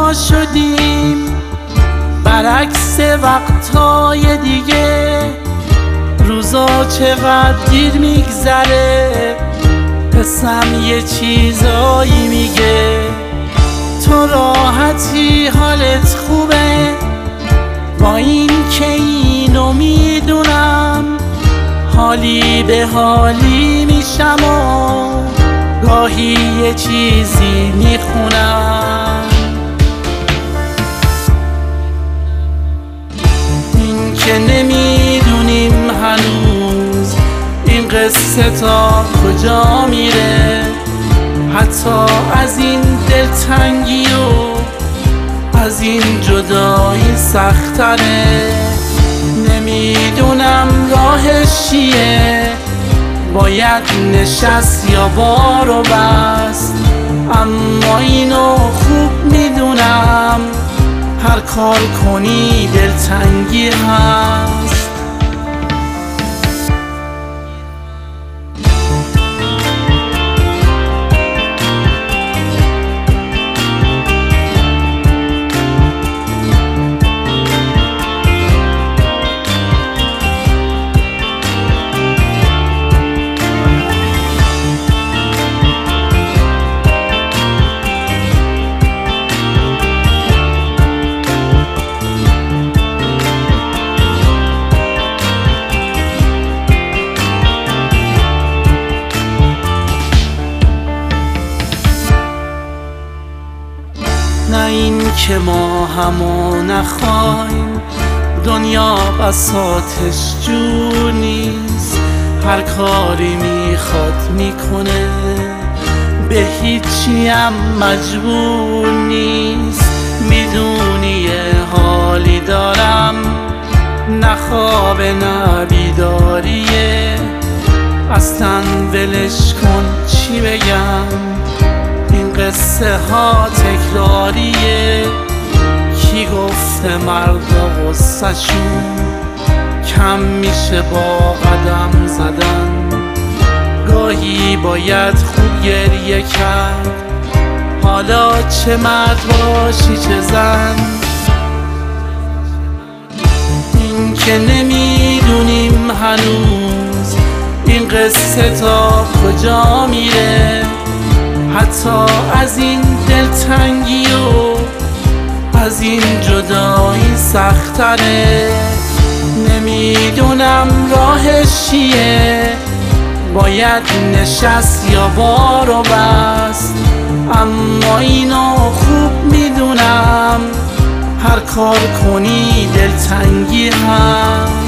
ما شدیم برعکس وقتهای دیگه. روزا چقدر دیر میگذره، قسم یه چیزایی میگه. تو راحتی حالت خوبه، با این که اینو میدونم حالی به حالی میشم و گاهی یه چیزی میخونم. این که نمیدونیم هنوز این قصه تا کجا میره، حتی از این دلتنگی و از این جدایی سخت‌تره. نمیدونم راهش چیه، باید نشست یا بارو بست. اما اینو خوب میدونم هر کار کنی دلتنگی هست. نه این که ما همو نخوایم، دنیا بساطش جور نیست. هر کاری میخواد میکنه، به هیچی هم مجبور نیست. میدونی یه حالی دارم، نه خواب نه بیداریه. اصلا ولش کن چی بگم، این قصه ها تکراریه. کی گفته مردا غصه شون کم میشه با قدم زدن؟ گاهی باید خوب گریه کرد، حالا چه مرد باشی چه زن. این که نمیدونیم هنوز این قصه تا کجا میره، حتی از این دلتنگی و از این جدایی سخت‌تره. نمیدونم راهش چیه، باید نشست یا بارو بست. اما اینو خوب میدونم هر کار کنی دلتنگی هست.